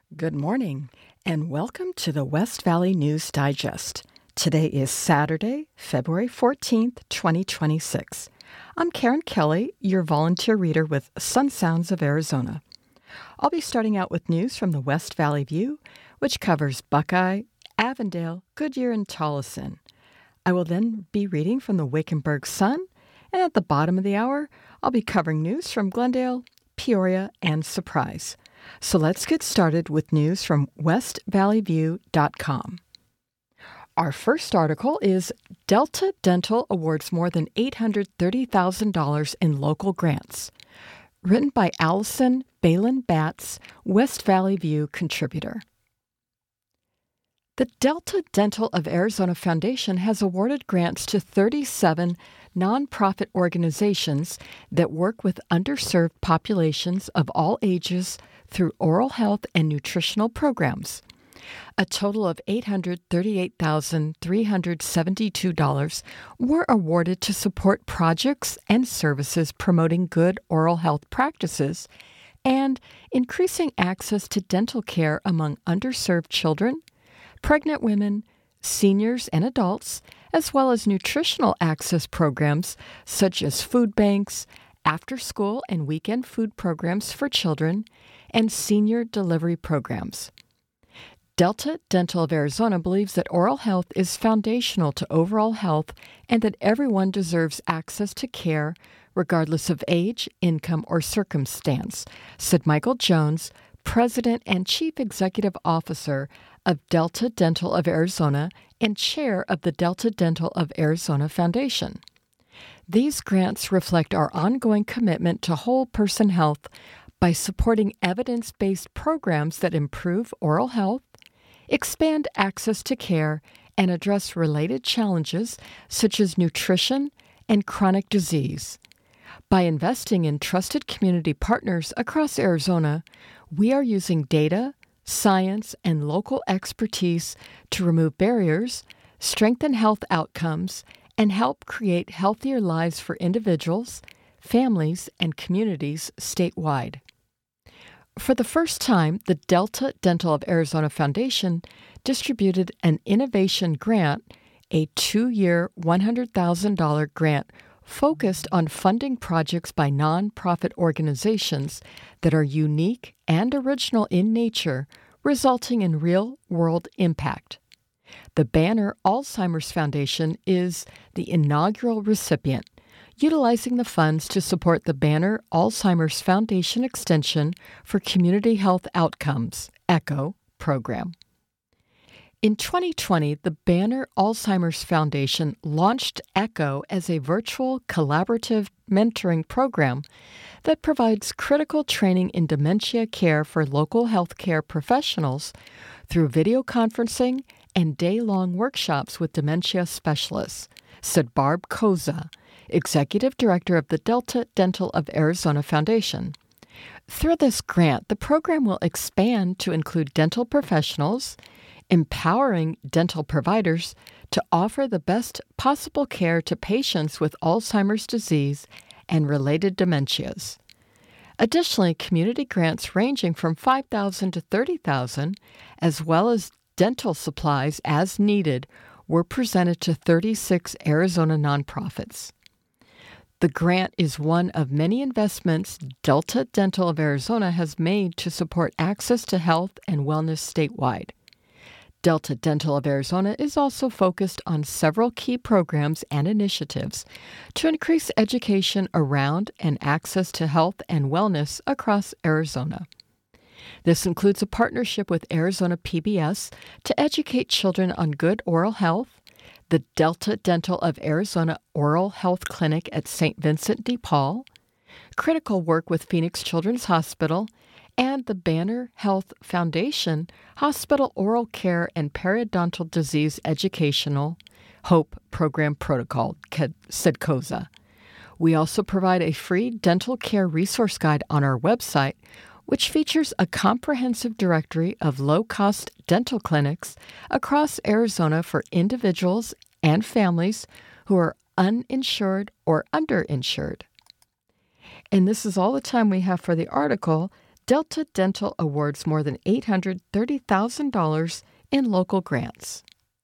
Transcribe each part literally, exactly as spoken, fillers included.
Good morning, and welcome to the West Valley News Digest. Today is Saturday, February fourteenth, twenty twenty-six. I'm Karen Kelly, your volunteer reader with Sun Sounds of Arizona. I'll be starting out with news from the West Valley View, which covers Buckeye, Avondale, Goodyear, and Tolleson. I will then be reading from the Wickenburg Sun, and at the bottom of the hour, I'll be covering news from Glendale, Peoria, and Surprise. So let's get started with news from west valley view dot com. Our first article is Delta Dental awards more than eight hundred thirty thousand dollars in local grants. Written by Allison Balin Batts, West Valley View contributor. The Delta Dental of Arizona Foundation has awarded grants to thirty-seven nonprofit organizations that work with underserved populations of all ages through oral health and nutritional programs. A total of eight hundred thirty-eight thousand three hundred seventy-two dollars were awarded to support projects and services promoting good oral health practices and increasing access to dental care among underserved children, pregnant women, seniors, and adults, as well as nutritional access programs such as food banks, after-school and weekend food programs for children, and senior delivery programs. Delta Dental of Arizona believes that oral health is foundational to overall health and that everyone deserves access to care regardless of age, income, or circumstance, said Michael Jones, President and Chief Executive Officer of Delta Dental of Arizona and Chair of the Delta Dental of Arizona Foundation. These grants reflect our ongoing commitment to whole person health by supporting evidence-based programs that improve oral health, expand access to care, and address related challenges such as nutrition and chronic disease. By investing in trusted community partners across Arizona, we are using data, science, and local expertise to remove barriers, strengthen health outcomes, and help create healthier lives for individuals, families, and communities statewide. For the first time, the Delta Dental of Arizona Foundation distributed an innovation grant, a two-year, one hundred thousand dollars grant focused on funding projects by nonprofit organizations that are unique and original in nature, resulting in real-world impact. The Banner Alzheimer's Foundation is the inaugural recipient, utilizing the funds to support the Banner Alzheimer's Foundation Extension for Community Health Outcomes, ECHO, program. In twenty twenty, the Banner Alzheimer's Foundation launched ECHO as a virtual collaborative mentoring program that provides critical training in dementia care for local healthcare professionals through video conferencing and day-long workshops with dementia specialists, said Barb Koza, Executive Director of the Delta Dental of Arizona Foundation. Through this grant, the program will expand to include dental professionals, empowering dental providers to offer the best possible care to patients with Alzheimer's disease and related dementias. Additionally, community grants ranging from five thousand dollars to thirty thousand dollars, as well as dental supplies as needed, were presented to thirty-six Arizona nonprofits. The grant is one of many investments Delta Dental of Arizona has made to support access to health and wellness statewide. Delta Dental of Arizona is also focused on several key programs and initiatives to increase education around and access to health and wellness across Arizona. This includes a partnership with Arizona P B S to educate children on good oral health, the Delta Dental of Arizona Oral Health Clinic at Saint Vincent de Paul, critical work with Phoenix Children's Hospital, and the Banner Health Foundation Hospital Oral Care and Periodontal Disease Educational HOPE Program Protocol, said Koza. We also provide a free dental care resource guide on our website, which features a comprehensive directory of low-cost dental clinics across Arizona for individuals and families who are uninsured or underinsured. And this is all the time we have for the article. Delta Dental awards more than eight hundred thirty thousand dollars in local grants.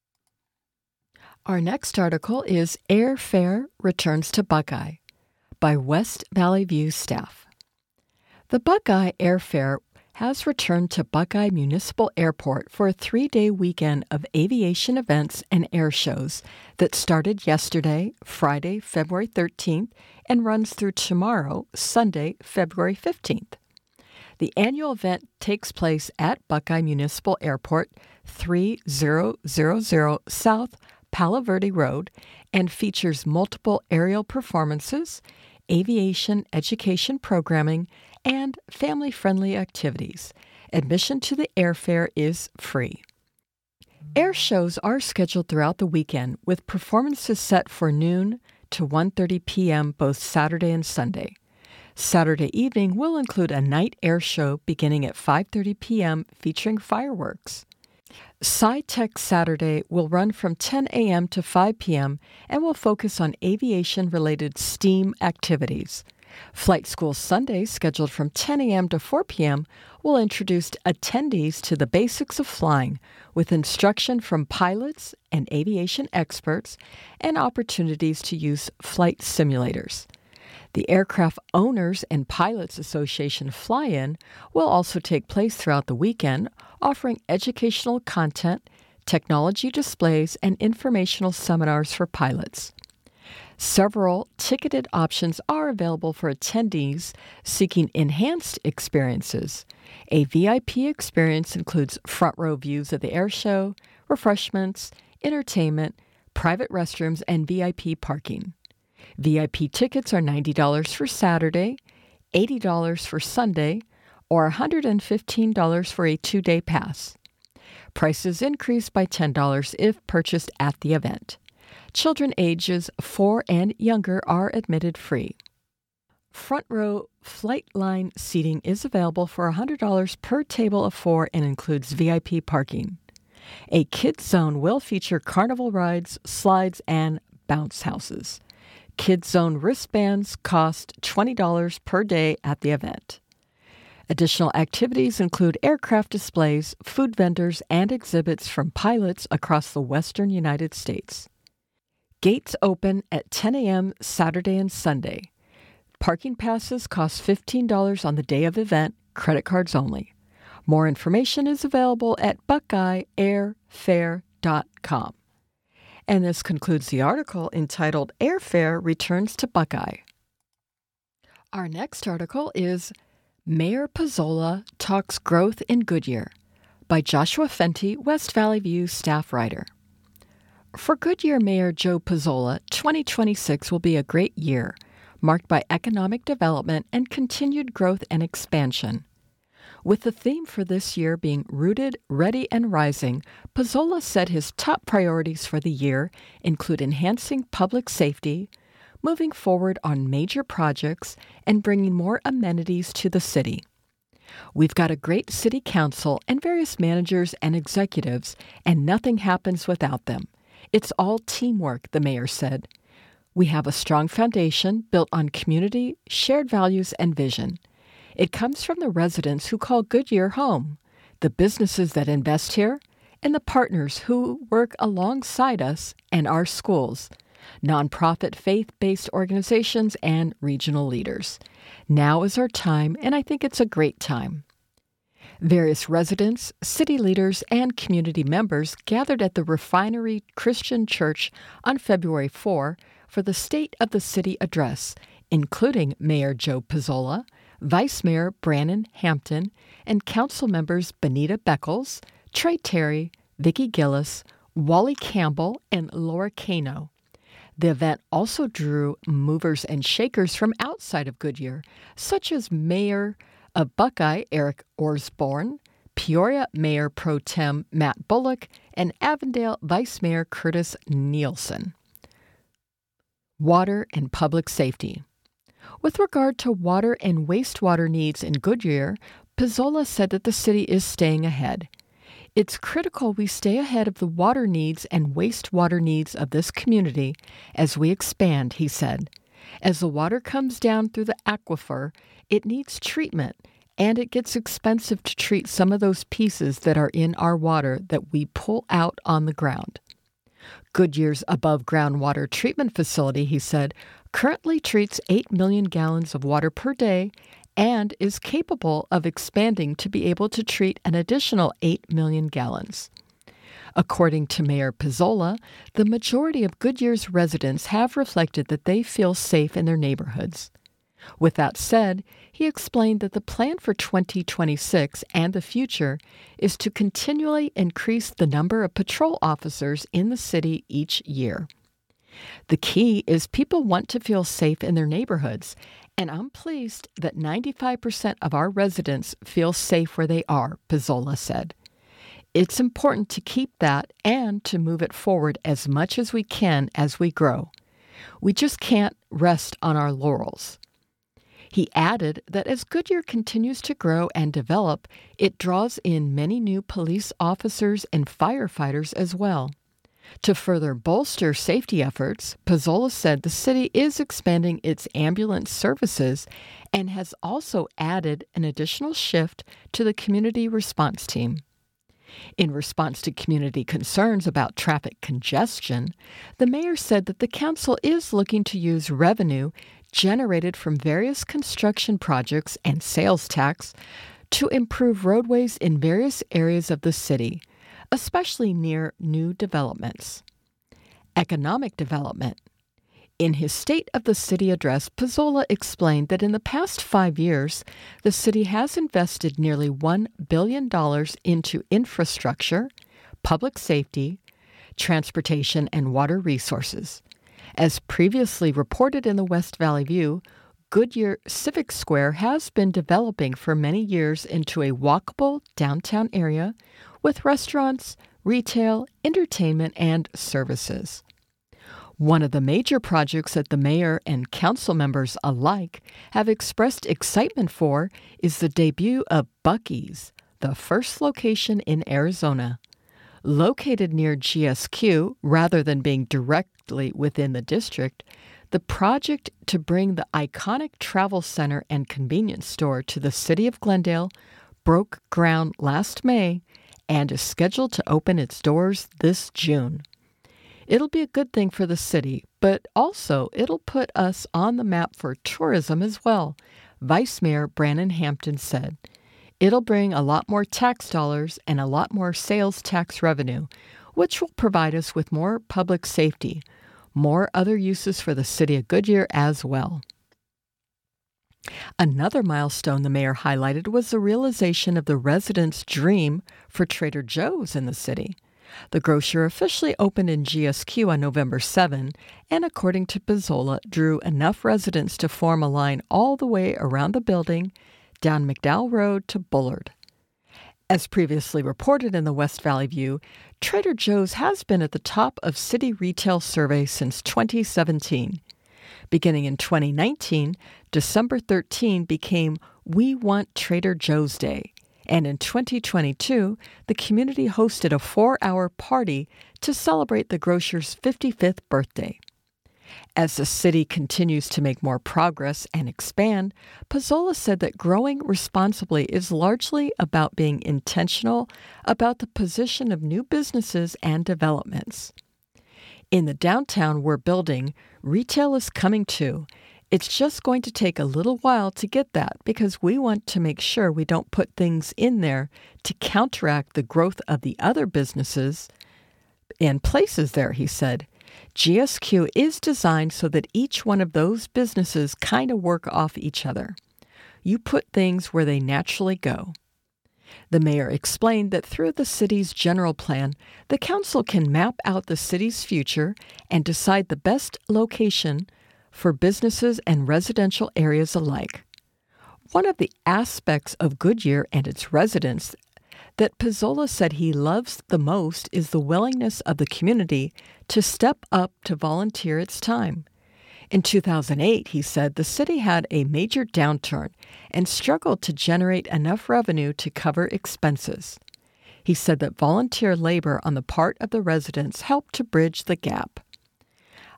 Our next article is Airfare Returns to Buckeye by West Valley View staff. The Buckeye Airfare has returned to Buckeye Municipal Airport for a three-day weekend of aviation events and air shows that started yesterday, Friday, February thirteenth, and runs through tomorrow, Sunday, February fifteenth. The annual event takes place at Buckeye Municipal Airport, three thousand South Palo Verde Road, and features multiple aerial performances, aviation education programming, and family-friendly activities. Admission to the airfare is free. Air shows are scheduled throughout the weekend, with performances set for noon to one thirty p.m. both Saturday and Sunday. Saturday evening will include a night air show beginning at five thirty p.m. featuring fireworks. SciTech Saturday will run from ten a.m. to five p.m. and will focus on aviation-related STEAM activities. Flight School Sunday, scheduled from ten a.m. to four p.m., will introduce attendees to the basics of flying with instruction from pilots and aviation experts and opportunities to use flight simulators. The Aircraft Owners and Pilots Association Fly-In will also take place throughout the weekend, offering educational content, technology displays, and informational seminars for pilots. Several ticketed options are available for attendees seeking enhanced experiences. A V I P experience includes front-row views of the air show, refreshments, entertainment, private restrooms, and V I P parking. V I P tickets are ninety dollars for Saturday, eighty dollars for Sunday, or one hundred fifteen dollars for a two-day pass. Prices increase by ten dollars if purchased at the event. Children ages four and younger are admitted free. Front row flight line seating is available for one hundred dollars per table of four and includes V I P parking. A kids zone will feature carnival rides, slides, and bounce houses. Kids Zone wristbands cost twenty dollars per day at the event. Additional activities include aircraft displays, food vendors, and exhibits from pilots across the western United States. Gates open at ten a.m. Saturday and Sunday. Parking passes cost fifteen dollars on the day of event, credit cards only. More information is available at buckeye airfare dot com. And this concludes the article entitled Airfare Returns to Buckeye. Our next article is Mayor Pezzola Talks Growth in Goodyear by Joshua Fenty, West Valley View staff writer. For Goodyear Mayor Joe Pezzola, twenty twenty-six will be a great year, marked by economic development and continued growth and expansion. With the theme for this year being Rooted, Ready, and Rising, Pezzola said his top priorities for the year include enhancing public safety, moving forward on major projects, and bringing more amenities to the city. We've got a great city council and various managers and executives, and nothing happens without them. It's all teamwork, the mayor said. We have a strong foundation built on community, shared values, and vision. It comes from the residents who call Goodyear home, the businesses that invest here, and the partners who work alongside us and our schools, nonprofit faith-based organizations, and regional leaders. Now is our time, and I think it's a great time. Various residents, city leaders, and community members gathered at the Refinery Christian Church on February fourth for the State of the City address, including Mayor Joe Pezzola, Vice Mayor Brannon Hampton, and council members Benita Beckles, Trey Terry, Vicki Gillis, Wally Campbell, and Laura Cano. The event also drew movers and shakers from outside of Goodyear, such as Mayor of Buckeye Eric Orsborn, Peoria Mayor Pro Tem Matt Bullock, and Avondale Vice Mayor Curtis Nielsen. Water and public safety. With regard to water and wastewater needs in Goodyear, Pezzola said that the city is staying ahead. It's critical we stay ahead of the water needs and wastewater needs of this community as we expand, he said. As the water comes down through the aquifer, it needs treatment, and it gets expensive to treat some of those pieces that are in our water that we pull out on the ground. Goodyear's above-ground water treatment facility, he said, currently treats eight million gallons of water per day and is capable of expanding to be able to treat an additional eight million gallons. According to Mayor Pizzola, the majority of Goodyear's residents have reflected that they feel safe in their neighborhoods. With that said, he explained that the plan for twenty twenty-six and the future is to continually increase the number of patrol officers in the city each year. The key is people want to feel safe in their neighborhoods, and I'm pleased that ninety-five percent of our residents feel safe where they are, Pizzola said. It's important to keep that and to move it forward as much as we can as we grow. We just can't rest on our laurels. He added that as Goodyear continues to grow and develop, it draws in many new police officers and firefighters as well. To further bolster safety efforts, Pizzola said the city is expanding its ambulance services and has also added an additional shift to the community response team. In response to community concerns about traffic congestion, the mayor said that the council is looking to use revenue generated from various construction projects and sales tax to improve roadways in various areas of the city, especially near new developments. Economic development. In his State of the City address, Pizzola explained that in the past five years, the city has invested nearly one billion dollars into infrastructure, public safety, transportation, and water resources. As previously reported in the West Valley View, Goodyear Civic Square has been developing for many years into a walkable downtown area with restaurants, retail, entertainment, and services. One of the major projects that the mayor and council members alike have expressed excitement for is the debut of Buc-ee's, the first location in Arizona. Located near G S Q, rather than being directly within the district, the project to bring the iconic travel center and convenience store to the city of Glendale broke ground last May and is scheduled to open its doors this June. It'll be a good thing for the city, but also it'll put us on the map for tourism as well, Vice Mayor Brannon Hampton said. It'll bring a lot more tax dollars and a lot more sales tax revenue, which will provide us with more public safety, more other uses for the city of Goodyear as well. Another milestone the mayor highlighted was the realization of the residents' dream for Trader Joe's in the city. The grocer officially opened in G S Q on November seventh and, according to Pizzola, drew enough residents to form a line all the way around the building, down McDowell Road to Bullard. As previously reported in the West Valley View, Trader Joe's has been at the top of city retail survey since twenty seventeen. Beginning in twenty nineteen, December thirteenth became We Want Trader Joe's Day, and in twenty twenty-two, the community hosted a four-hour party to celebrate the grocer's fifty-fifth birthday. As the city continues to make more progress and expand, Pizzola said that growing responsibly is largely about being intentional about the position of new businesses and developments. In the downtown we're building, retail is coming too. It's just going to take a little while to get that because we want to make sure we don't put things in there to counteract the growth of the other businesses and places there, he said. G S Q is designed so that each one of those businesses kind of work off each other. You put things where they naturally go. The mayor explained that through the city's general plan, the council can map out the city's future and decide the best location for businesses and residential areas alike. One of the aspects of Goodyear and its residents that Pizzola said he loves the most is the willingness of the community to step up to volunteer its time. In two thousand eight, he said the city had a major downturn and struggled to generate enough revenue to cover expenses. He said that volunteer labor on the part of the residents helped to bridge the gap.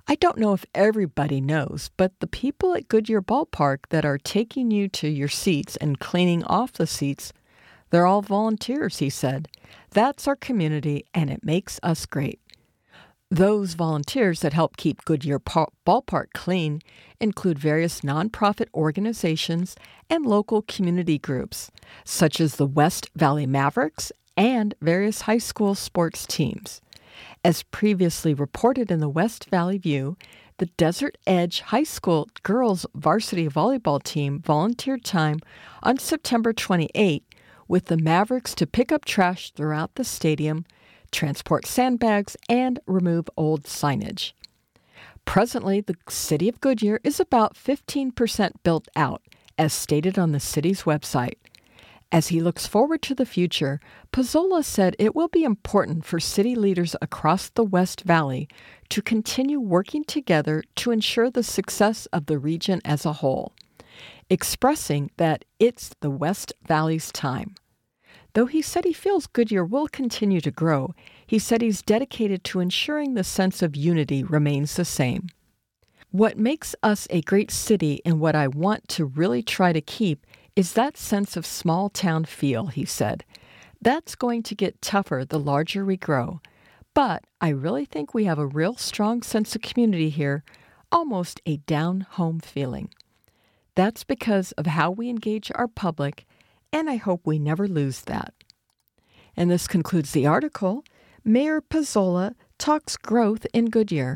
I don't know if everybody knows, but the people at Goodyear Ballpark that are taking you to your seats and cleaning off the seats, they're all volunteers, he said. That's our community, and it makes us great. Those volunteers that help keep Goodyear Ballpark clean include various nonprofit organizations and local community groups, such as the West Valley Mavericks and various high school sports teams. As previously reported in the West Valley View, the Desert Edge High School girls varsity volleyball team volunteered time on September twenty-eighth with the Mavericks to pick up trash throughout the stadium, transport sandbags, and remove old signage. Presently, the city of Goodyear is about fifteen percent built out, as stated on the city's website. As he looks forward to the future, Pezzola said it will be important for city leaders across the West Valley to continue working together to ensure the success of the region as a whole, expressing that it's the West Valley's time. Though he said he feels Goodyear will continue to grow, he said he's dedicated to ensuring the sense of unity remains the same. What makes us a great city and what I want to really try to keep is that sense of small-town feel, he said. That's going to get tougher the larger we grow. But I really think we have a real strong sense of community here, almost a down-home feeling. That's because of how we engage our public, and I hope we never lose that. And this concludes the article. Mayor Pezzola talks growth in Goodyear.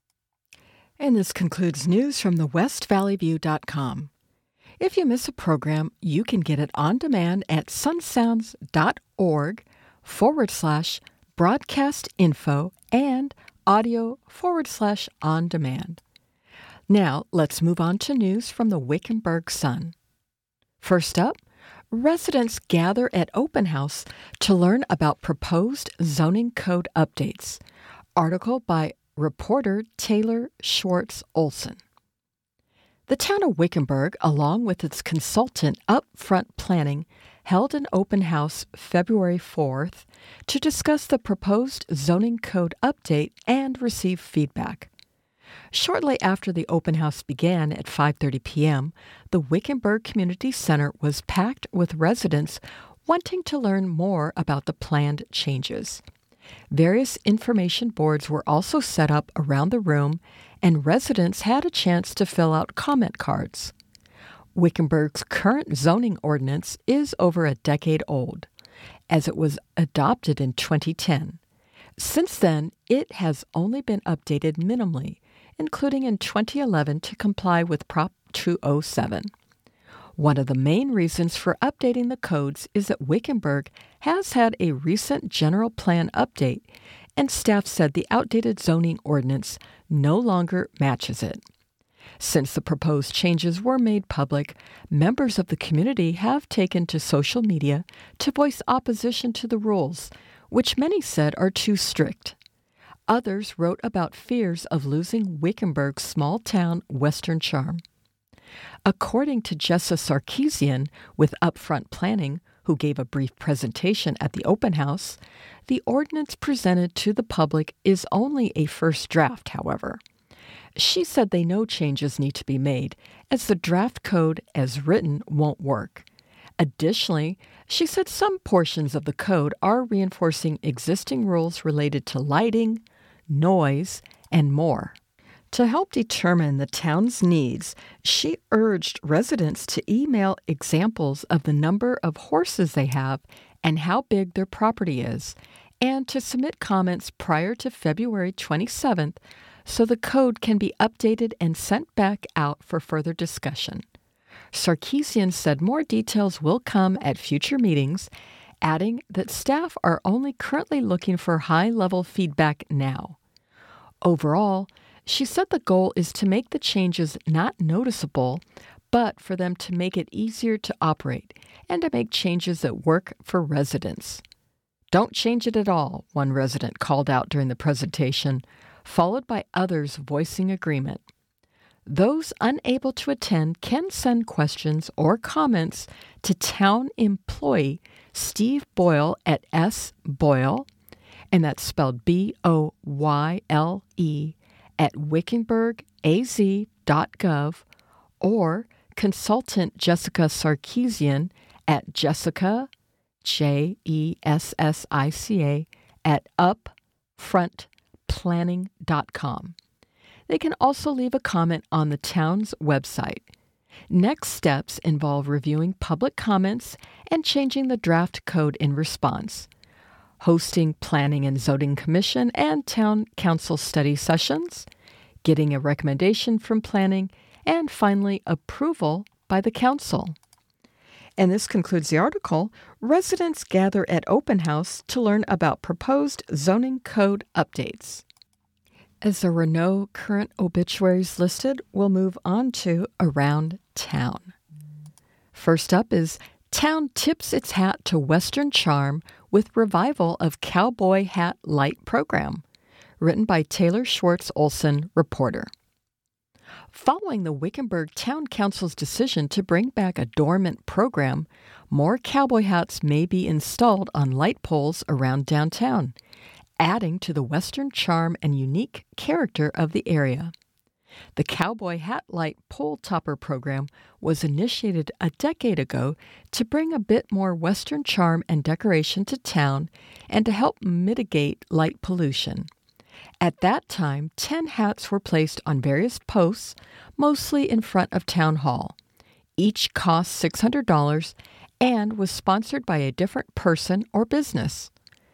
And this concludes news from the west valley view dot com. If you miss a program, you can get it on demand at sunsounds.org forward slash broadcast info and audio forward slash on demand. Now, let's move on to news from the Wickenburg Sun. First up, residents gather at open house to learn about proposed zoning code updates. Article by reporter Taylor Schwartz Olson. The town of Wickenburg, along with its consultant Upfront Planning, held an open house February fourth to discuss the proposed zoning code update and receive feedback. Shortly after the open house began at five thirty p.m., the Wickenburg Community Center was packed with residents wanting to learn more about the planned changes. Various information boards were also set up around the room, and residents had a chance to fill out comment cards. Wickenburg's current zoning ordinance is over a decade old, as it was adopted in twenty ten. Since then, it has only been updated minimally, including in twenty eleven to comply with Prop two oh seven. One of the main reasons for updating the codes is that Wickenburg has had a recent general plan update, and staff said the outdated zoning ordinance no longer matches it. Since the proposed changes were made public, members of the community have taken to social media to voice opposition to the rules, which many said are too strict. Others wrote about fears of losing Wickenburg's small-town Western charm. According to Jessa Sarkeesian with Upfront Planning, who gave a brief presentation at the open house, the ordinance presented to the public is only a first draft, however. She said they know changes need to be made, as the draft code as written won't work. Additionally, she said some portions of the code are reinforcing existing rules related to lighting, noise, and more. To help determine the town's needs, she urged residents to email examples of the number of horses they have and how big their property is, and to submit comments prior to February twenty-seventh so the code can be updated and sent back out for further discussion. Sarkeesian said more details will come at future meetings, adding that staff are only currently looking for high-level feedback now. Overall, she said the goal is to make the changes not noticeable, but for them to make it easier to operate and to make changes that work for residents. Don't change it at all, one resident called out during the presentation, followed by others voicing agreement. Those unable to attend can send questions or comments to town employee Steve Boyle at S. Boyle, and that's spelled B O Y L E, at wickenburg a z dot gov or consultant Jessica Sarkeesian at Jessica, J E S S I C A, at upfront planning dot com. They can also leave a comment on the town's website. Next steps involve reviewing public comments and changing the draft code in response, hosting Planning and Zoning Commission and Town Council study sessions, getting a recommendation from Planning, and finally approval by the Council. And this concludes the article. Residents gather at open house to learn about proposed zoning code updates. As there were no current obituaries listed, we'll move on to Around Town. First up is Town Tips Its Hat to Western Charm with Revival of Cowboy Hat Light Program, written by Taylor Schwartz Olson, reporter. Following the Wickenburg Town Council's decision to bring back a dormant program, more cowboy hats may be installed on light poles around downtown, adding to the Western charm and unique character of the area. The Cowboy Hat Light Pole Topper program was initiated a decade ago to bring a bit more Western charm and decoration to town and to help mitigate light pollution. At that time, ten hats were placed on various posts, mostly in front of Town Hall. Each cost six hundred dollars and was sponsored by a different person or business.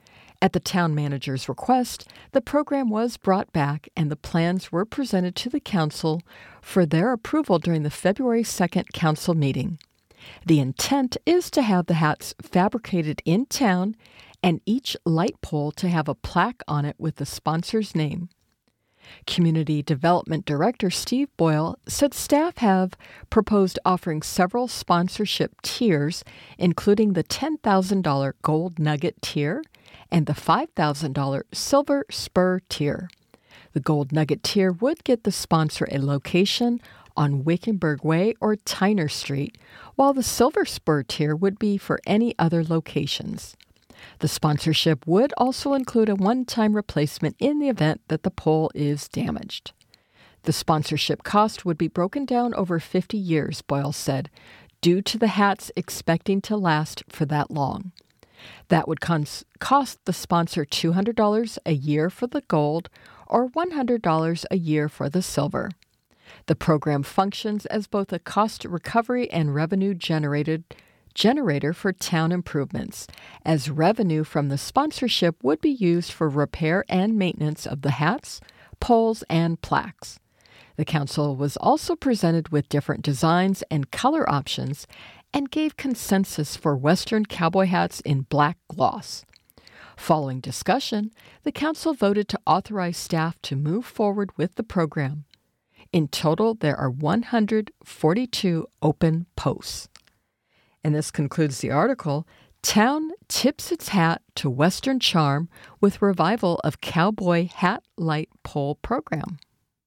At the town manager's request, the program was brought back and the plans were presented to the council for their approval during the February second council meeting. The intent is to have the hats fabricated in town and each light pole to have a plaque on it with the sponsor's name. Community Development Director Steve Boyle said staff have proposed offering several sponsorship tiers, including the ten thousand dollars Gold Nugget tier and the five thousand dollars Silver Spur tier. The Gold Nugget tier would get the sponsor a location on Wickenburg Way or Tyner Street, while the Silver Spur tier would be for any other locations. The sponsorship would also include a one-time replacement in the event that the pole is damaged. The sponsorship cost would be broken down over fifty years, Boyle said, due to the hats expecting to last for that long. That would cons- cost the sponsor two hundred dollars a year for the gold or one hundred dollars a year for the silver. The program functions as both a cost recovery and revenue generated generator for town improvements, as revenue from the sponsorship would be used for repair and maintenance of the hats, poles, and plaques. The council was also presented with different designs and color options and gave consensus for Western cowboy hats in black gloss. Following discussion, the council voted to authorize staff to move forward with the program. In total, there are one hundred forty-two open posts. And this concludes the article, Town Tips Its Hat to Western Charm with Revival of Cowboy Hat Light Pole Program.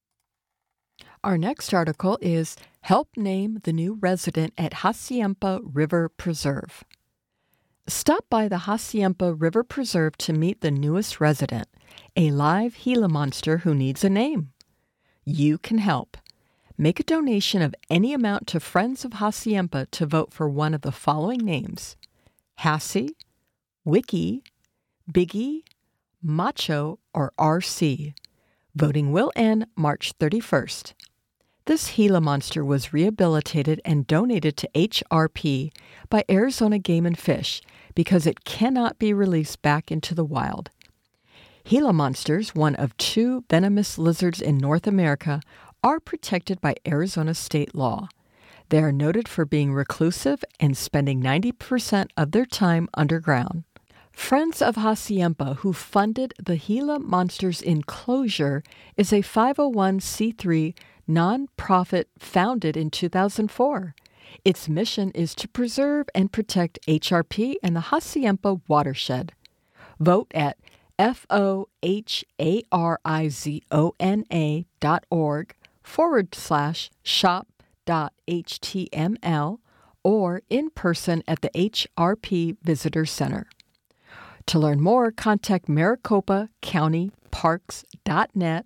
Our next article is Help Name the New Resident at Hassayampa River Preserve. Stop by the Hassayampa River Preserve to meet the newest resident, a live Gila monster who needs a name. You can help. Make a donation of any amount to Friends of Hassayampa to vote for one of the following names: Hassie, Wiki, Biggie, Macho, or R C. Voting will end March thirty-first. This Gila monster was rehabilitated and donated to H R P by Arizona Game and Fish because it cannot be released back into the wild. Gila monsters, one of two venomous lizards in North America, are protected by Arizona state law. They are noted for being reclusive and spending ninety percent of their time underground. Friends of Hassayampa, who funded the Gila Monsters Enclosure, is a five oh one c three nonprofit founded in two thousand four. Its mission is to preserve and protect H R P and the Hassayampa watershed. Vote at F-O-H-A-R-I-Z-O-N-A dot org forward slash shop dot html or in person at the H R P Visitor Center. To learn more, contact Maricopa County Parks dot net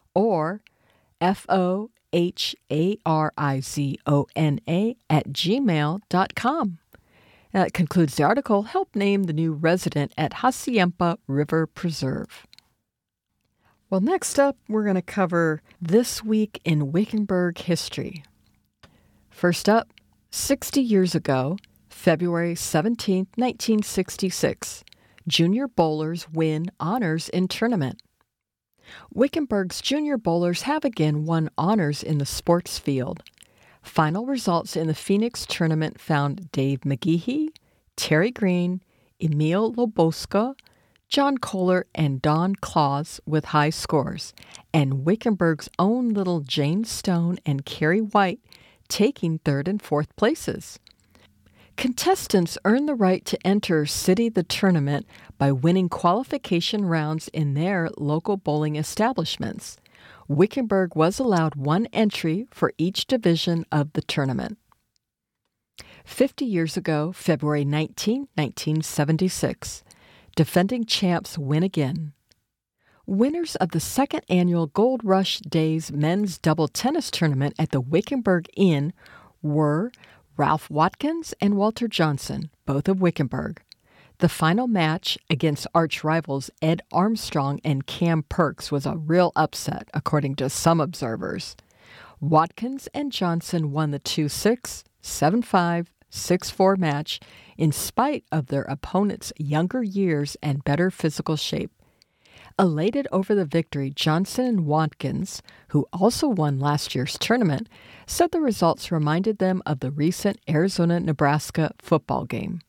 or F O H A R I Z O N A at gmail dot com. That concludes the article. Help name the new resident at Hassayampa River Preserve. Well, next up, we're going to cover This Week in Wickenburg History. First up, sixty years ago, February seventeenth, nineteen sixty-six, junior bowlers win honors in tournament. Wickenburg's junior bowlers have again won honors in the sports field. Final results in the Phoenix tournament found Dave McGehee, Terry Green, Emil Loboska, John Kohler, and Don Claus with high scores, and Wickenburg's own little Jane Stone and Carrie White taking third and fourth places. Contestants earn the right to enter City the tournament by winning qualification rounds in their local bowling establishments. Wickenburg was allowed one entry for each division of the tournament. Fifty years ago, February nineteenth, nineteen seventy-six, defending champs win again. Winners of the second annual Gold Rush Days men's double tennis tournament at the Wickenburg Inn were Ralph Watkins and Walter Johnson, both of Wickenburg. The final match against arch rivals Ed Armstrong and Cam Perks was a real upset, according to some observers. Watkins and Johnson won the two six, seven five, six four match in spite of their opponents' younger years and better physical shape. Elated over the victory, Johnson and Watkins, who also won last year's tournament, said the results reminded them of the recent Arizona-Nebraska football game.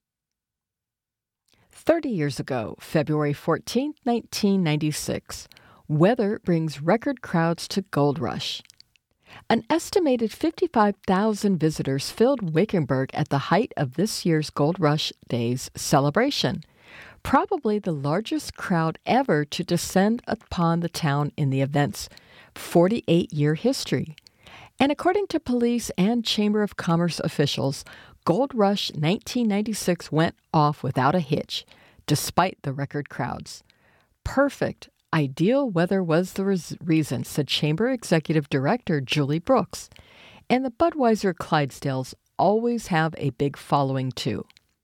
Thirty years ago, February fourteenth, nineteen ninety-six, weather brings record crowds to Gold Rush. An estimated fifty-five thousand visitors filled Wickenburg at the height of this year's Gold Rush Days celebration, probably the largest crowd ever to descend upon the town in the event's forty-eight-year history. And according to police and Chamber of Commerce officials, Gold Rush nineteen ninety-six went off without a hitch, despite the record crowds. Perfect, ideal weather was the res- reason, said Chamber Executive Director Julie Brooks. And the Budweiser Clydesdales always have a big following, too.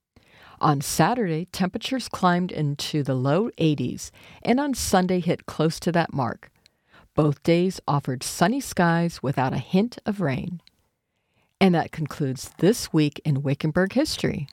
On Saturday, temperatures climbed into the low eighties, and on Sunday hit close to that mark. Both days offered sunny skies without a hint of rain. And that concludes This Week in Wickenburg History.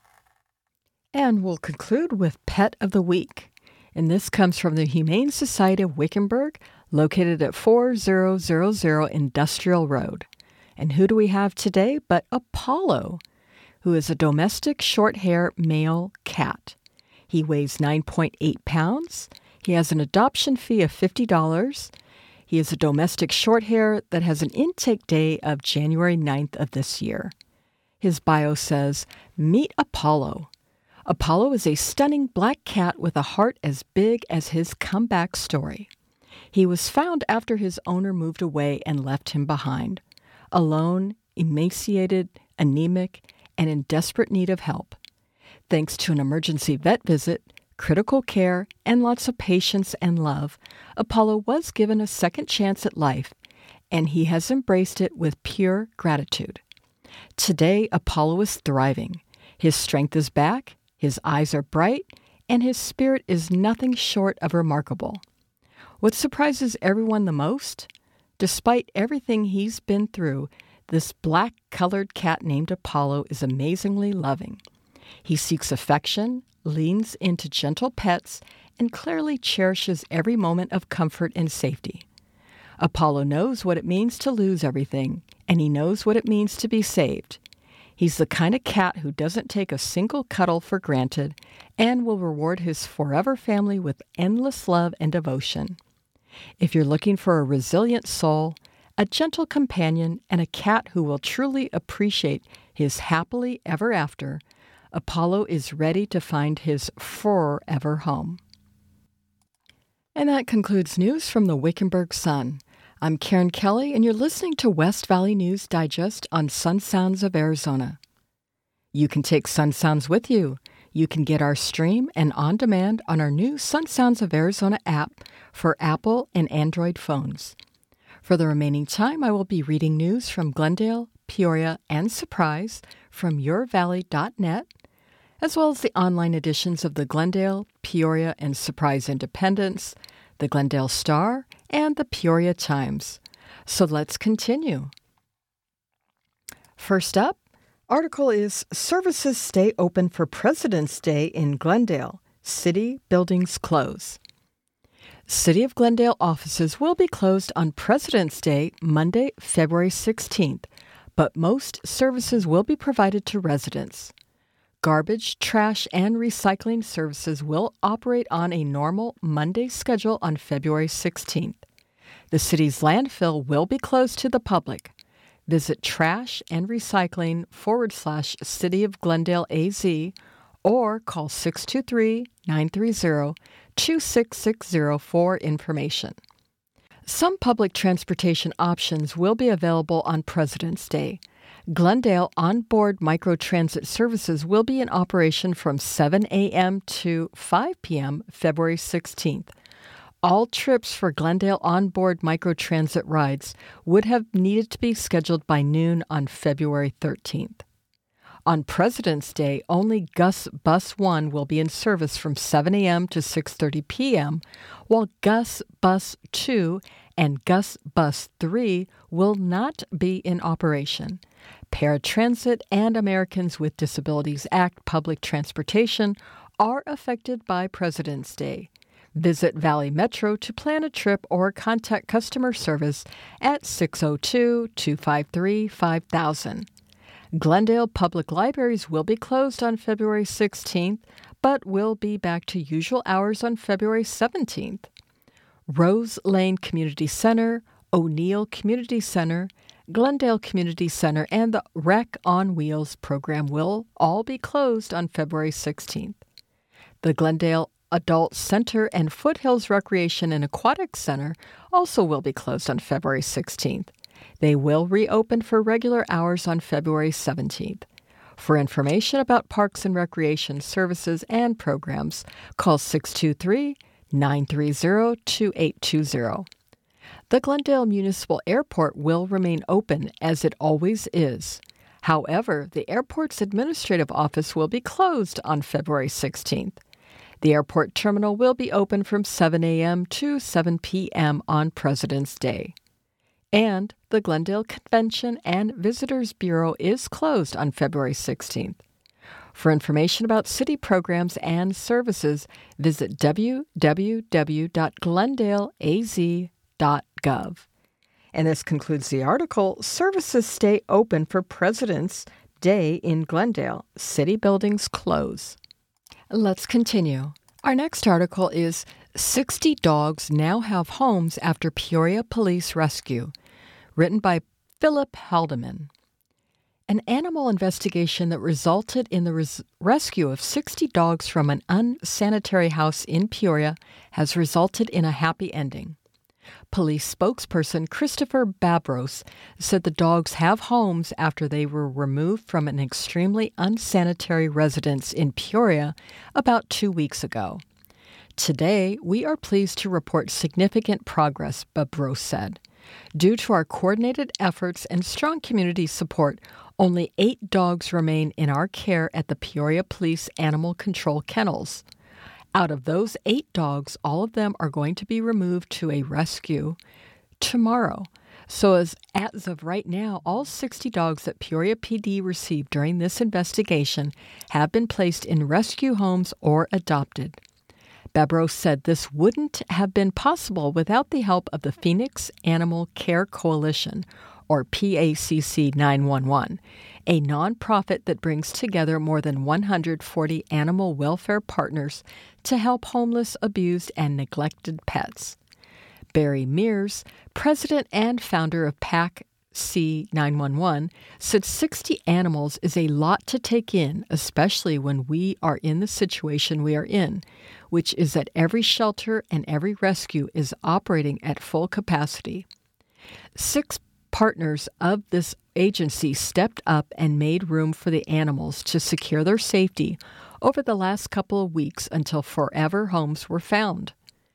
And we'll conclude with Pet of the Week. And this comes from the Humane Society of Wickenburg, located at four thousand Industrial Road. And who do we have today but Apollo, who is a domestic short-hair male cat. He weighs nine point eight pounds. He has an adoption fee of fifty dollars. He is a domestic short-hair that has an intake day of January ninth of this year. His bio says, "Meet Apollo." Apollo is a stunning black cat with a heart as big as his comeback story. He was found after his owner moved away and left him behind, alone, emaciated, anemic, and in desperate need of help. Thanks to an emergency vet visit, critical care, and lots of patience and love, Apollo was given a second chance at life, and he has embraced it with pure gratitude. Today, Apollo is thriving. His strength is back, his eyes are bright, and his spirit is nothing short of remarkable. What surprises everyone the most? Despite everything he's been through, this black-colored cat named Apollo is amazingly loving. He seeks affection, leans into gentle pets, and clearly cherishes every moment of comfort and safety. Apollo knows what it means to lose everything, and he knows what it means to be saved. He's the kind of cat who doesn't take a single cuddle for granted and will reward his forever family with endless love and devotion. If you're looking for a resilient soul, a gentle companion, and a cat who will truly appreciate his happily ever after, Apollo is ready to find his forever home. And that concludes news from the Wickenburg Sun. I'm Karen Kelly, and you're listening to West Valley News Digest on Sun Sounds of Arizona. You can take Sun Sounds with you. You can get our stream and on demand on our new Sun Sounds of Arizona app for Apple and Android phones. For the remaining time, I will be reading news from Glendale, Peoria, and Surprise from your valley dot net, as well as the online editions of the Glendale, Peoria, and Surprise Independents, the Glendale Star, and the Peoria Times. So let's continue. First up, article is Services Stay Open for President's Day in Glendale. City buildings close. City of Glendale offices will be closed on President's Day, Monday, February sixteenth, but most services will be provided to residents. Garbage, trash, and recycling services will operate on a normal Monday schedule on February sixteenth. The city's landfill will be closed to the public. Visit trash and recycling forward slash City of Glendale A Z or call six two three, nine three zero, two six six zero for information. Some public transportation options will be available on President's Day. Glendale onboard microtransit services will be in operation from seven a.m. to five p.m. February sixteenth. All trips for Glendale onboard microtransit rides would have needed to be scheduled by noon on February thirteenth. On President's Day, only Gus Bus one will be in service from seven a.m. to six thirty p.m., while Gus Bus two and Gus Bus three will not be in operation. Paratransit and Americans with Disabilities Act public transportation are affected by President's Day. Visit Valley Metro to plan a trip or contact customer service at six oh two, two five three, five thousand. Glendale Public Libraries will be closed on February sixteenth, but will be back to usual hours on February seventeenth. Rose Lane Community Center, O'Neill Community Center, Glendale Community Center, and the Rec on Wheels program will all be closed on February sixteenth. The Glendale Adult Center and Foothills Recreation and Aquatic Center also will be closed on February sixteenth. They will reopen for regular hours on February seventeenth. For information about parks and recreation services and programs, call six two three, nine three zero, two eight two zero. The Glendale Municipal Airport will remain open as it always is. However, the airport's administrative office will be closed on February sixteenth. The airport terminal will be open from seven a.m. to seven p.m. on President's Day. And the Glendale Convention and Visitors Bureau is closed on February sixteenth. For information about city programs and services, visit w w w dot glendale a z dot gov. And this concludes the article, Services Stay Open for President's Day in Glendale. City buildings close. Let's continue. Our next article is sixty Dogs Now Have Homes After Peoria Police Rescue, written by Philip Haldeman. An animal investigation that resulted in the res- rescue of sixty dogs from an unsanitary house in Peoria has resulted in a happy ending. Police spokesperson Christopher Babros said the dogs have homes after they were removed from an extremely unsanitary residence in Peoria about two weeks ago. Today, we are pleased to report significant progress, Babros said. Due to our coordinated efforts and strong community support, only eight dogs remain in our care at the Peoria Police Animal Control Kennels. Out of those eight dogs, all of them are going to be removed to a rescue tomorrow. So as, as of right now, all sixty dogs that Peoria P D received during this investigation have been placed in rescue homes or adopted. Babros said this wouldn't have been possible without the help of the Phoenix Animal Care Coalition, or P A C C nine one one, a nonprofit that brings together more than one hundred forty animal welfare partners to help homeless, abused, and neglected pets. Barry Mears, president and founder of P A C C nine one one, said sixty animals is a lot to take in, especially when we are in the situation we are in, which is that every shelter and every rescue is operating at full capacity. Six partners of this agency stepped up and made room for the animals to secure their safety, over the last couple of weeks until forever homes were found.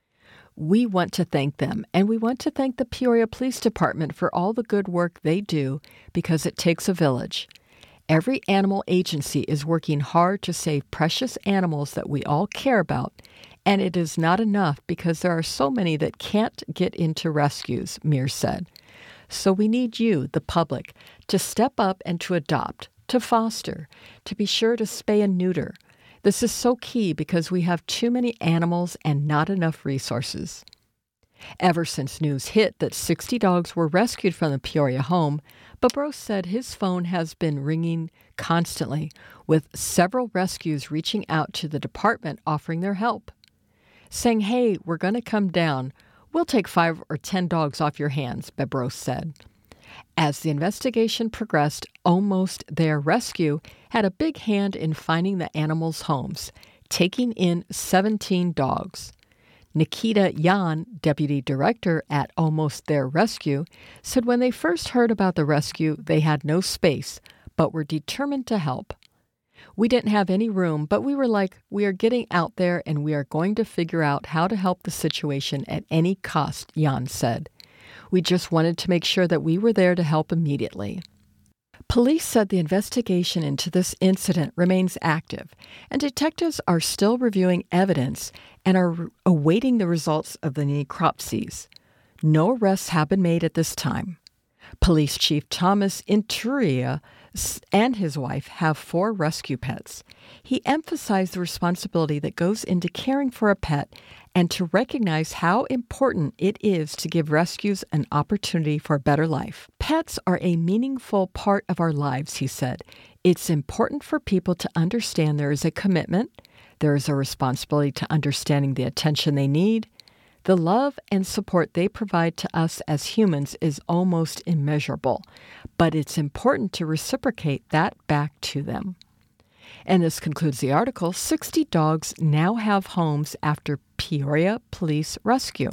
We want to thank them, and we want to thank the Peoria Police Department for all the good work they do, because it takes a village. Every animal agency is working hard to save precious animals that we all care about, and it is not enough because there are so many that can't get into rescues, Mears said. So we need you, the public, to step up and to adopt, to foster, to be sure to spay and neuter. This is so key because we have too many animals and not enough resources. Ever since news hit that sixty dogs were rescued from the Peoria home, Bobrow said his phone has been ringing constantly, with several rescues reaching out to the department offering their help, saying, "Hey, we're going to come down. We'll take five or ten dogs off your hands," Bobrow said. As the investigation progressed, Almost There Rescue had a big hand in finding the animals' homes, taking in seventeen dogs. Nikita Yan, deputy director at Almost There Rescue, said when they first heard about the rescue, they had no space, but were determined to help. "We didn't have any room, but we were like, we are getting out there and we are going to figure out how to help the situation at any cost," Yan said. "We just wanted to make sure that we were there to help immediately." Police said the investigation into this incident remains active, and detectives are still reviewing evidence and are awaiting the results of the necropsies. No arrests have been made at this time. Police Chief Thomas Inturia and his wife have four rescue pets. He emphasized the responsibility that goes into caring for a pet and to recognize how important it is to give rescues an opportunity for a better life. "Pets are a meaningful part of our lives," he said. "It's important for people to understand there is a commitment, there is a responsibility to understanding the attention they need. The love and support they provide to us as humans is almost immeasurable, but it's important to reciprocate that back to them." And this concludes the article. sixty dogs now have homes after Peoria Police Rescue.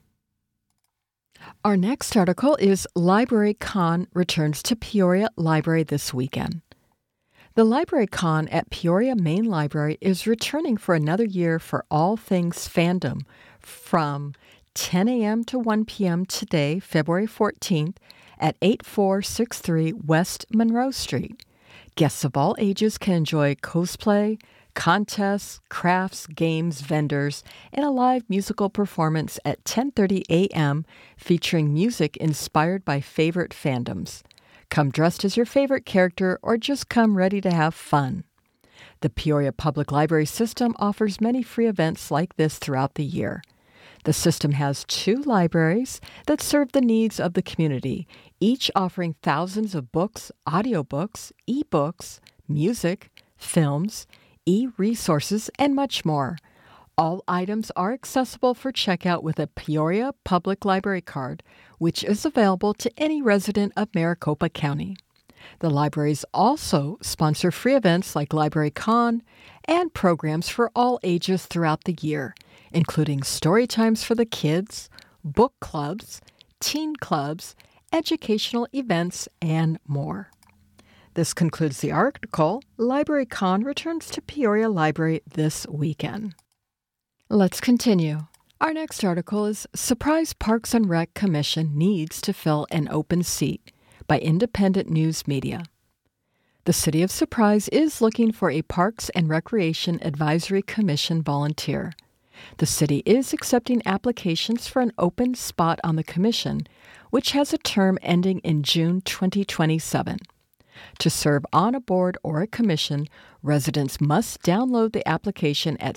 Our next article is Library Con returns to Peoria Library this weekend. The Library Con at Peoria Main Library is returning for another year for all things fandom from ten a.m. to one p.m. today, February fourteenth, at eighty-four sixty-three West Monroe Street. Guests of all ages can enjoy cosplay, contests, crafts, games, vendors, and a live musical performance at ten thirty a.m. featuring music inspired by favorite fandoms. Come dressed as your favorite character or just come ready to have fun. The Peoria Public Library System offers many free events like this throughout the year. The system has two libraries that serve the needs of the community, each offering thousands of books, audiobooks, e-books, music, films, e-resources, and much more. All items are accessible for checkout with a Peoria Public Library card, which is available to any resident of Maricopa County. The libraries also sponsor free events like Library Con and programs for all ages throughout the year, including story times for the kids, book clubs, teen clubs, educational events, and more. This concludes the article. Library Con returns to Peoria Library this weekend. Let's continue. Our next article is Surprise Parks and Rec Commission Needs to Fill an Open Seat by Independent News Media. The City of Surprise is looking for a Parks and Recreation Advisory Commission volunteer. The city is accepting applications for an open spot on the commission, which has a term ending in June twenty twenty-seven. To serve on a board or a commission, residents must download the application at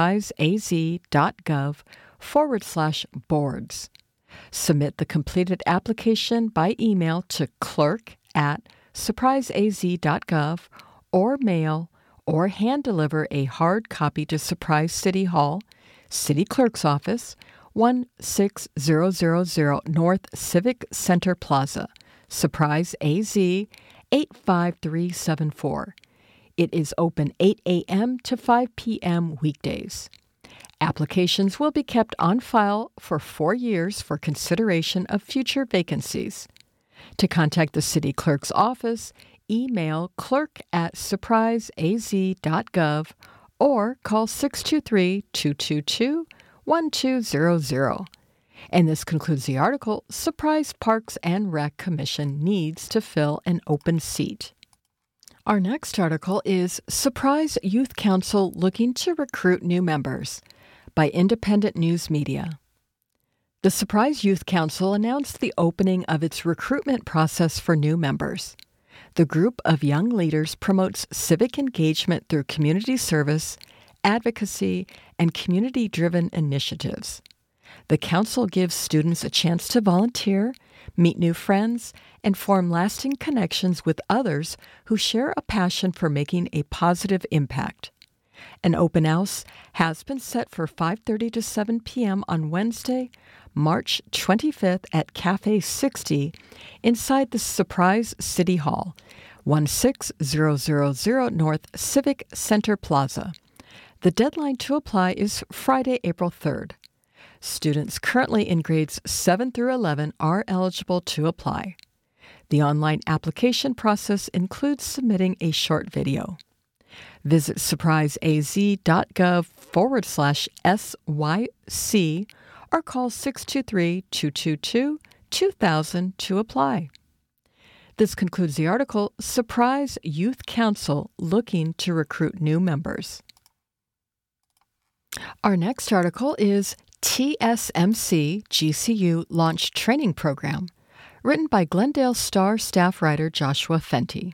surpriseaz.gov forward slash boards. Submit the completed application by email to clerk at surpriseaz.gov or mail or hand deliver a hard copy to Surprise City Hall, City Clerk's Office, one six zero zero zero North Civic Center Plaza, Surprise A Z, eight five three seven four. It is open eight a.m. to five p.m. weekdays. Applications will be kept on file for four years for consideration of future vacancies. To contact the City Clerk's Office, email clerk at surpriseaz.gov or call six two three, two two two, one two zero zero. And this concludes the article, Surprise Parks and Rec Commission Needs to Fill an Open Seat. Our next article is Surprise Youth Council Looking to Recruit New Members by Independent News Media. The Surprise Youth Council announced the opening of its recruitment process for new members. The group of young leaders promotes civic engagement through community service, advocacy, and community-driven initiatives. The council gives students a chance to volunteer, meet new friends, and form lasting connections with others who share a passion for making a positive impact. An open house has been set for five thirty to seven p.m. on Wednesday, March twenty-fifth at Cafe sixty inside the Surprise City Hall, one six zero zero zero North Civic Center Plaza. The deadline to apply is Friday, April third. Students currently in grades seven through eleven are eligible to apply. The online application process includes submitting a short video. Visit surpriseaz.gov forward slash SYC or call six two three, two two two, two thousand to apply. This concludes the article, Surprise Youth Council Looking to Recruit New Members. Our next article is T S M C G C U Launch Training Program, written by Glendale Star staff writer Joshua Fenty.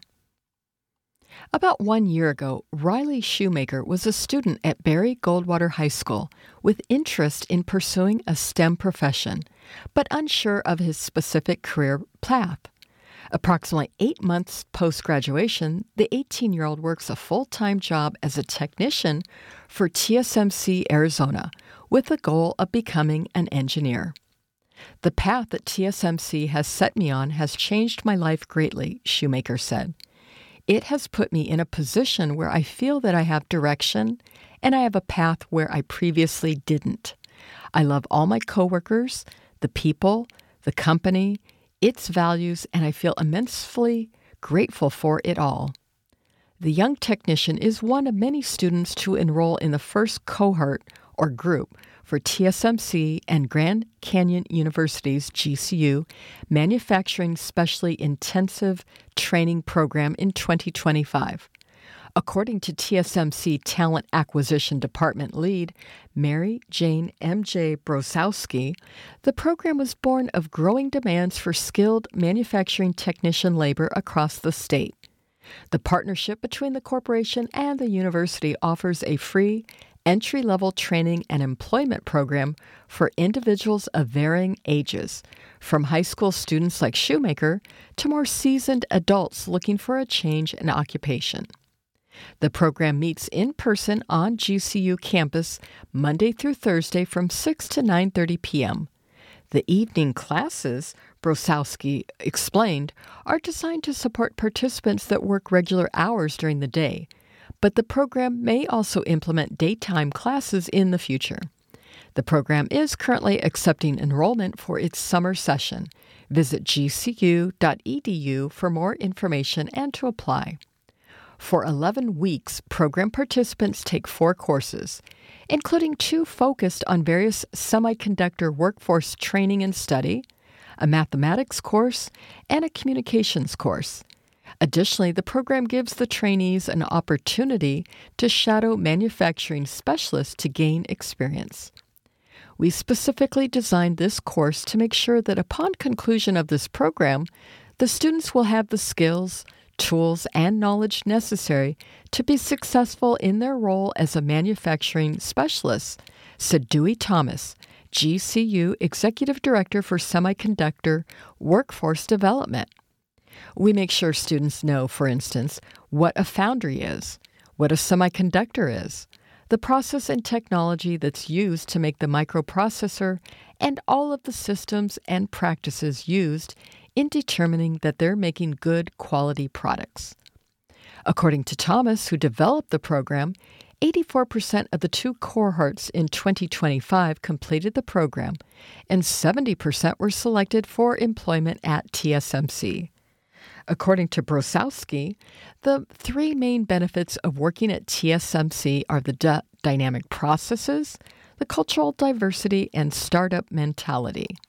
About one year ago, Riley Shoemaker was a student at Barry Goldwater High School with interest in pursuing a STEM profession, but unsure of his specific career path. Approximately eight months post-graduation, the eighteen-year-old works a full-time job as a technician for T S M C Arizona, with the goal of becoming an engineer. The path that T S M C has set me on has changed my life greatly, Shoemaker said. It has put me in a position where I feel that I have direction and I have a path where I previously didn't. I love all my coworkers, the people, the company, its values, and I feel immensely grateful for it all. The young technician is one of many students to enroll in the first cohort or group for T S M C and Grand Canyon University's G C U Manufacturing Specially Intensive Training Program in twenty twenty-five. According to T S M C Talent Acquisition Department lead Mary Jane M J Brosowski, the program was born of growing demands for skilled manufacturing technician labor across the state. The partnership between the corporation and the university offers a free entry-level training and employment program for individuals of varying ages, from high school students like Shoemaker to more seasoned adults looking for a change in occupation. The program meets in person on G C U campus Monday through Thursday from six to nine thirty p.m. The evening classes, Brosowski explained, are designed to support participants that work regular hours during the day, but the program may also implement daytime classes in the future. The program is currently accepting enrollment for its summer session. Visit g c u dot e d u for more information and to apply. For eleven weeks, program participants take four courses, including two focused on various semiconductor workforce training and study, a mathematics course, and a communications course. Additionally, the program gives the trainees an opportunity to shadow manufacturing specialists to gain experience. We specifically designed this course to make sure that upon conclusion of this program, the students will have the skills, tools, and knowledge necessary to be successful in their role as a manufacturing specialist, said Dewey Thomas, G C U Executive Director for Semiconductor Workforce Development. We make sure students know, for instance, what a foundry is, what a semiconductor is, the process and technology that's used to make the microprocessor, and all of the systems and practices used in determining that they're making good quality products. According to Thomas, who developed the program, eighty-four percent of the two cohorts in twenty twenty-five completed the program, and seventy percent were selected for employment at T S M C. According to Brosowski, the three main benefits of working at T S M C are the d- dynamic processes, the cultural diversity, and startup mentality.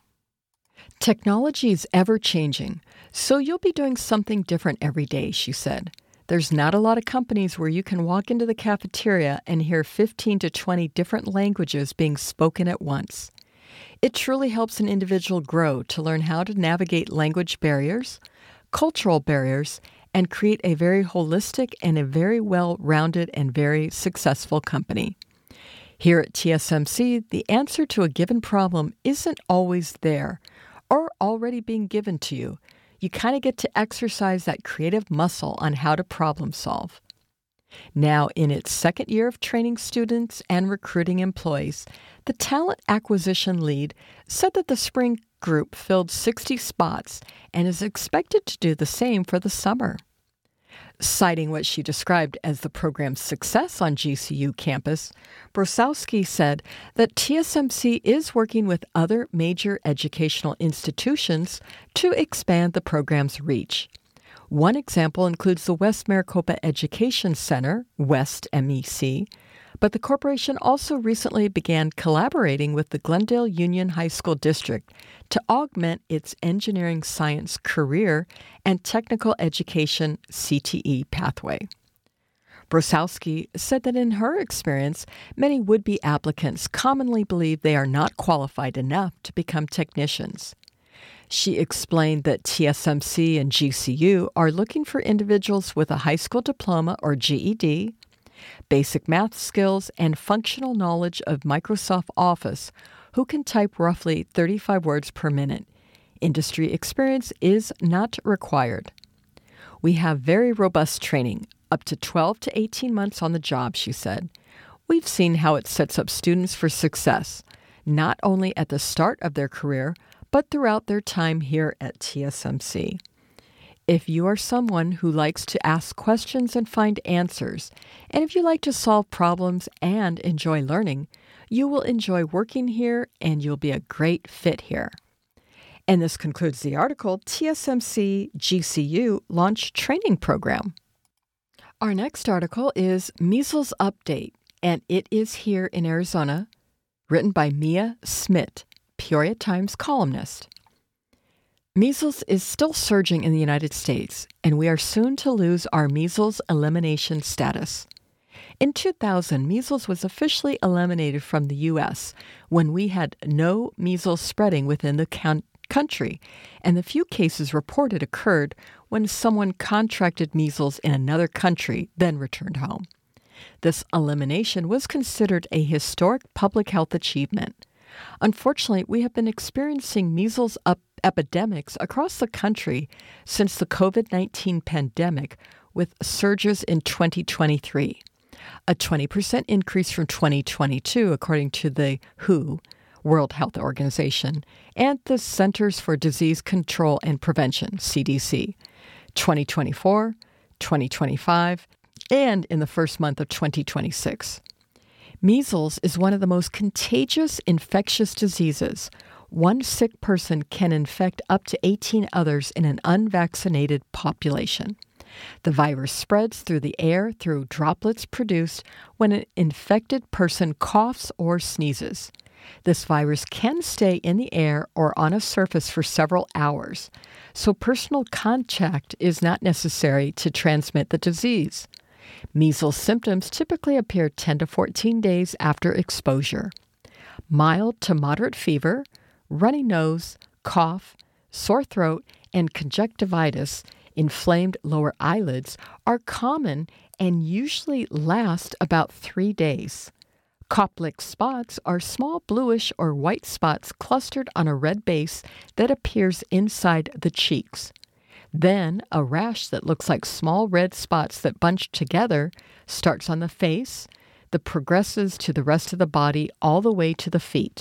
Technology is ever-changing, so you'll be doing something different every day, she said. There's not a lot of companies where you can walk into the cafeteria and hear fifteen to twenty different languages being spoken at once. It truly helps an individual grow to learn how to navigate language barriers, cultural barriers, and create a very holistic and a very well-rounded and very successful company. Here at T S M C, the answer to a given problem isn't always there or already being given to you. You kind of get to exercise that creative muscle on how to problem solve. Now, in its second year of training students and recruiting employees, the talent acquisition lead said that the spring group filled sixty spots and is expected to do the same for the summer. Citing what she described as the program's success on G C U campus, Brosowski said that T S M C is working with other major educational institutions to expand the program's reach. One example includes the West Maricopa Education Center, West M E C, but the corporation also recently began collaborating with the Glendale Union High School District to augment its engineering science career and technical education C T E pathway. Brosowski said that in her experience, many would-be applicants commonly believe they are not qualified enough to become technicians. She explained that T S M C and G C U are looking for individuals with a high school diploma or G E D, basic math skills, and functional knowledge of Microsoft Office who can type roughly thirty-five words per minute. Industry experience is not required. We have very robust training, up to twelve to eighteen months on the job, she said. We've seen how it sets up students for success, not only at the start of their career, but throughout their time here at T S M C. If you are someone who likes to ask questions and find answers, and if you like to solve problems and enjoy learning, you will enjoy working here and you'll be a great fit here. And this concludes the article, T S M C G C U Launch Training Program. Our next article is Measles Update, and it is here in Arizona, written by Mia Smith, Peoria Times columnist. Measles is still surging in the United States, and we are soon to lose our measles elimination status. In two thousand, measles was officially eliminated from the U S when we had no measles spreading within the count- country, and the few cases reported occurred when someone contracted measles in another country, then returned home. This elimination was considered a historic public health achievement. Unfortunately, we have been experiencing measles up epidemics across the country since the covid nineteen pandemic, with surges in twenty twenty-three. A twenty percent increase from twenty twenty-two, according to the W H O, World Health Organization, and the Centers for Disease Control and Prevention, C D C. twenty twenty-four, twenty twenty-five, and in the first month of twenty twenty-six. Measles is one of the most contagious infectious diseases. One sick person can infect up to eighteen others in an unvaccinated population. The virus spreads through the air through droplets produced when an infected person coughs or sneezes. This virus can stay in the air or on a surface for several hours, so personal contact is not necessary to transmit the disease. Measles symptoms typically appear ten to fourteen days after exposure. Mild to moderate fever, runny nose, cough, sore throat, and conjunctivitis, inflamed lower eyelids, are common and usually last about three days. Koplik spots are small bluish or white spots clustered on a red base that appears inside the cheeks. Then a rash that looks like small red spots that bunch together starts on the face, that progresses to the rest of the body all the way to the feet.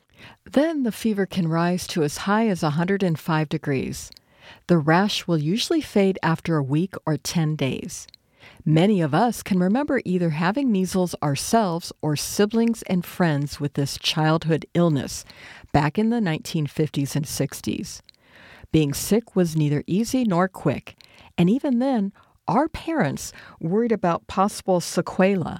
Then the fever can rise to as high as one hundred five degrees. The rash will usually fade after a week or ten days. Many of us can remember either having measles ourselves or siblings and friends with this childhood illness back in the nineteen fifties and sixties. Being sick was neither easy nor quick, and even then, our parents worried about possible sequelae.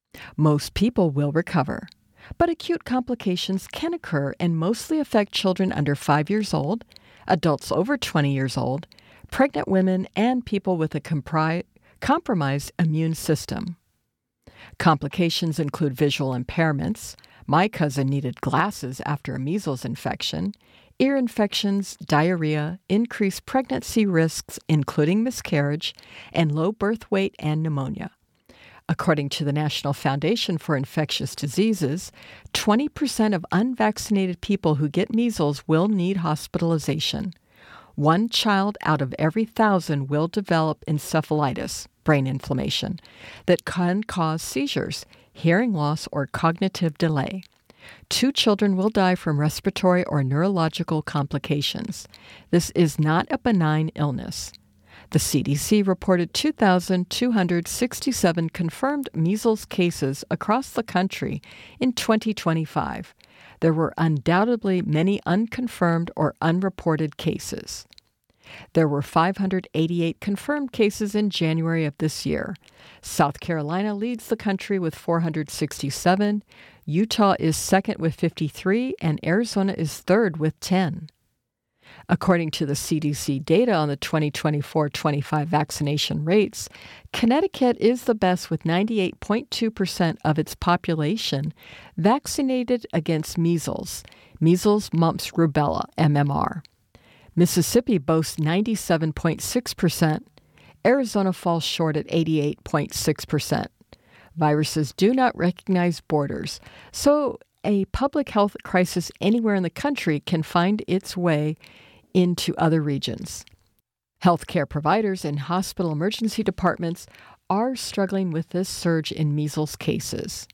Most people will recover, but acute complications can occur and mostly affect children under five years old, adults over twenty years old, pregnant women, and people with a compri- compromised immune system. Complications include visual impairments. My cousin needed glasses after a measles infection, ear infections, diarrhea, increased pregnancy risks, including miscarriage, and low birth weight and pneumonia. According to the National Foundation for Infectious Diseases, twenty percent of unvaccinated people who get measles will need hospitalization. One child out of every thousand will develop encephalitis, brain inflammation, that can cause seizures, hearing loss, or cognitive delay. Two children will die from respiratory or neurological complications. This is not a benign illness. The C D C reported two thousand two hundred sixty-seven confirmed measles cases across the country in twenty twenty-five. There were undoubtedly many unconfirmed or unreported cases. There were five hundred eighty-eight confirmed cases in January of this year. South Carolina leads the country with four hundred sixty-seven, Utah is second with fifty-three, and Arizona is third with ten. According to the C D C data on the twenty twenty-four twenty-five vaccination rates, Connecticut is the best with ninety-eight point two percent of its population vaccinated against measles, measles, mumps, rubella, M M R. Mississippi boasts ninety-seven point six percent. Arizona falls short at eighty-eight point six percent. Viruses do not recognize borders, so a public health crisis anywhere in the country can find its way into other regions. Healthcare providers and hospital emergency departments are struggling with this surge in measles cases.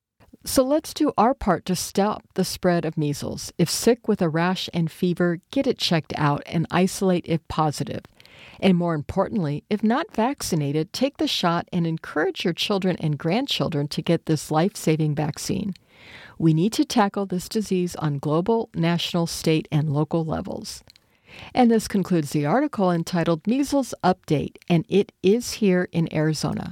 So let's do our part to stop the spread of measles. If sick with a rash and fever, get it checked out and isolate if positive. And more importantly, if not vaccinated, take the shot and encourage your children and grandchildren to get this life-saving vaccine. We need to tackle this disease on global, national, state, and local levels. And this concludes the article entitled Measles Update, and it is here in Arizona.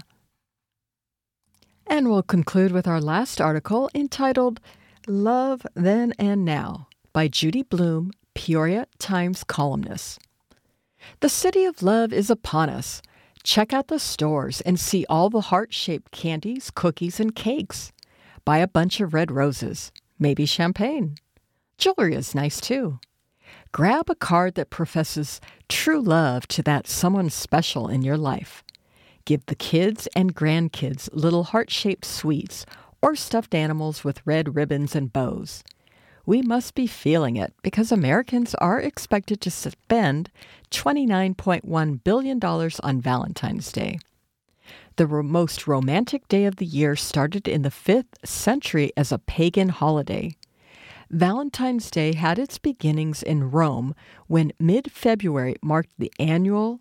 And we'll conclude with our last article entitled Love Then and Now by Judy Bloom, Peoria Times columnist. The city of love is upon us. Check out the stores and see all the heart-shaped candies, cookies, and cakes. Buy a bunch of red roses, maybe champagne. Jewelry is nice too. Grab a card that professes true love to that someone special in your life. Give the kids and grandkids little heart-shaped sweets or stuffed animals with red ribbons and bows. We must be feeling it because Americans are expected to spend twenty-nine point one billion dollars on Valentine's Day. The ro- most romantic day of the year started in the fifth century as a pagan holiday. Valentine's Day had its beginnings in Rome when mid-February marked the annual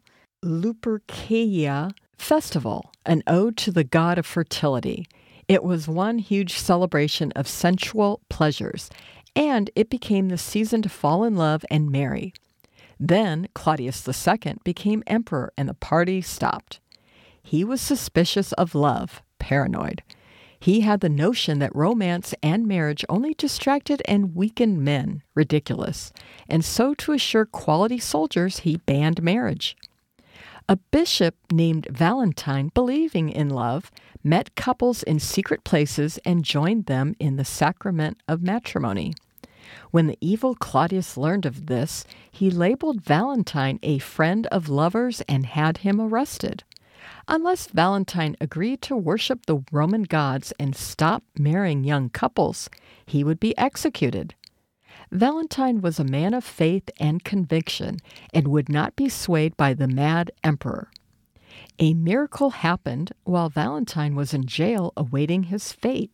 Lupercalia Festival, an ode to the god of fertility. It was one huge celebration of sensual pleasures, and it became the season to fall in love and marry. Then Claudius the Second became emperor, and the party stopped. He was suspicious of love, paranoid. He had the notion that romance and marriage only distracted and weakened men, ridiculous, and so to assure quality soldiers, he banned marriage. A bishop named Valentine, believing in love, met couples in secret places and joined them in the sacrament of matrimony. When the evil Claudius learned of this, he labeled Valentine a friend of lovers and had him arrested. Unless Valentine agreed to worship the Roman gods and stop marrying young couples, he would be executed. Valentine was a man of faith and conviction and would not be swayed by the mad emperor. A miracle happened while Valentine was in jail awaiting his fate.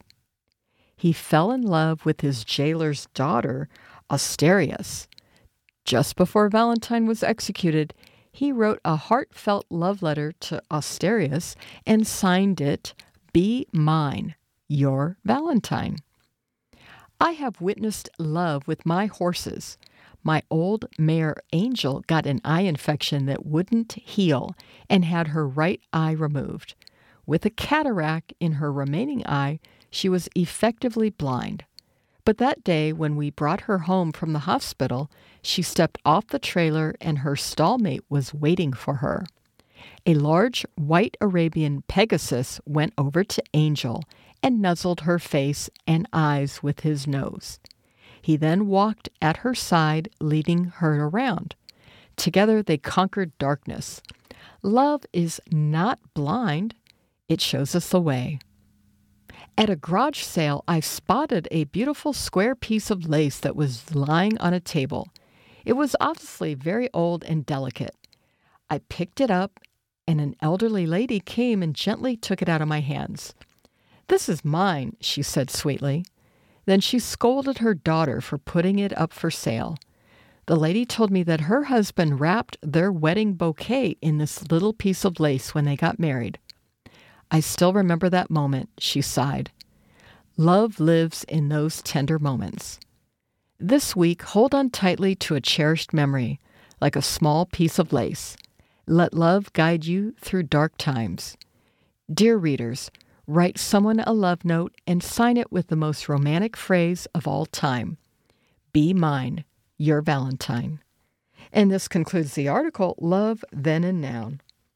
He fell in love with his jailer's daughter, Asterius. Just before Valentine was executed, he wrote a heartfelt love letter to Asterius and signed it, "Be mine, your Valentine." I have witnessed love with my horses. My old mare Angel got an eye infection that wouldn't heal and had her right eye removed. With a cataract in her remaining eye, she was effectively blind. But that day, when we brought her home from the hospital, she stepped off the trailer and her stallmate was waiting for her. A large white Arabian Pegasus went over to Angel and nuzzled her face and eyes with his nose. He then walked at her side, leading her around. Together they conquered darkness. Love is not blind. It shows us the way. At a garage sale, I spotted a beautiful square piece of lace that was lying on a table. It was obviously very old and delicate. I picked it up, and an elderly lady came and gently took it out of my hands. "This is mine," she said sweetly. Then she scolded her daughter for putting it up for sale. The lady told me that her husband wrapped their wedding bouquet in this little piece of lace when they got married. "I still remember that moment," she sighed. Love lives in those tender moments. This week, hold on tightly to a cherished memory, like a small piece of lace. Let love guide you through dark times. Dear readers, write someone a love note and sign it with the most romantic phrase of all time. Be mine, your Valentine. And this concludes the article, Love, Then and Now.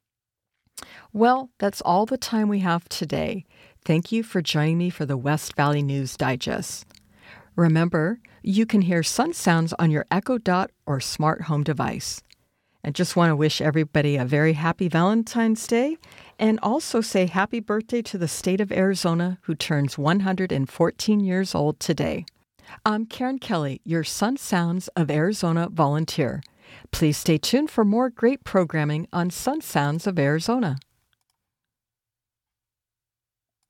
Well, that's all the time we have today. Thank you for joining me for the West Valley News Digest. Remember, you can hear Sun Sounds on your Echo Dot or smart home device. I just want to wish everybody a very happy Valentine's Day and also say happy birthday to the state of Arizona, who turns one hundred fourteen years old today. I'm Karen Kelly, your Sun Sounds of Arizona volunteer. Please stay tuned for more great programming on Sun Sounds of Arizona.